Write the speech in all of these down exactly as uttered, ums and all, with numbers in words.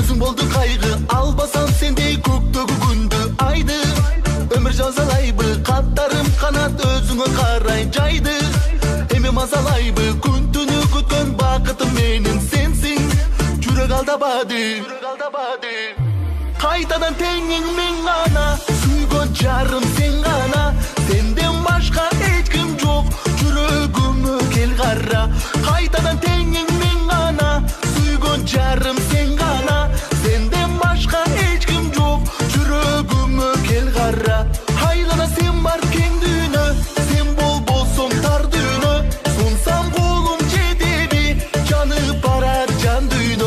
Өзің болды қайғы, албасам сендей көктегі күнді айды. Өмір жазалайбы, қаттарым қанат өзіңе қарай жайды. Эме мазалайбы, күн түні күткен бақытым менің сенсің. Жүрек алдабады, қайтадан теңің мен ғана, сүйген жарым сен ғана. Сенден башқа ешкім жоқ, жүрегіме кел қара. Қайтадан теңің мен ғана, сүйген жарым сен ғана. Сенден башқа ешкім жоқ, жүрегіме кел қара. Айлана сен бар кең дүйні, сен бол болсом тар дүйні. Сонсам қолым жетеби, жаны барар жан дүйні.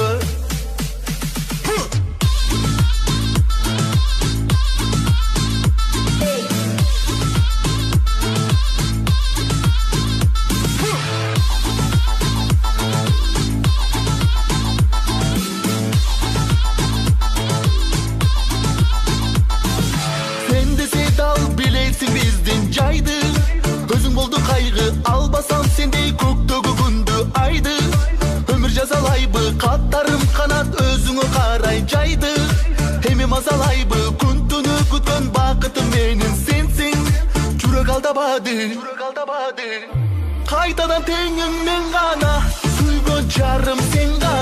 Біздің жайды, өзің болды қайғы, албасам сендей көктегі күнді айды. Өмір жазалайбы, қаттарым қанат өзіңе қарай жайды. Эме мазалайбы, күн түні күткен бақытым менің сенсің. Жүрек алдабады, қайтадан теңің мен ғана, сүйген жарым сен ғана.